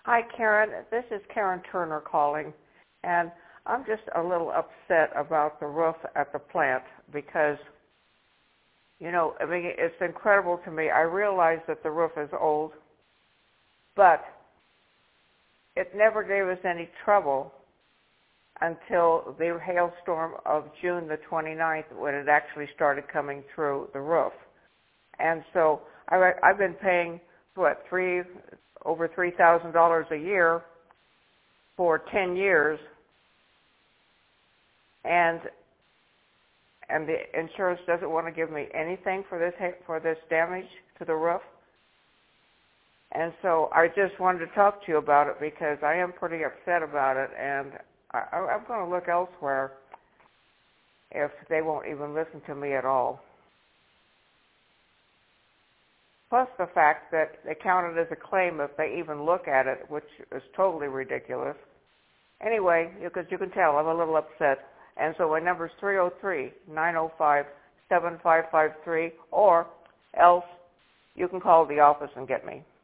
Hi, Karen. This is Karen Turner calling, and I'm just a little upset about the roof at the plant because, it's incredible to me. I realize that the roof is old, but it never gave us any trouble until the hailstorm of June the 29th when it actually started coming through the roof. And so I've been paying, over $3,000 a year for 10 years, and the insurance doesn't want to give me anything for this damage to the roof. And so I just wanted to talk to you about it because I am pretty upset about it, and I'm going to look elsewhere if they won't even listen to me at all. Plus the fact that they count it as a claim if they even look at it, which is totally ridiculous. Anyway, because you can tell I'm a little upset. And so my number is 303-905-7553, or else you can call the office and get me.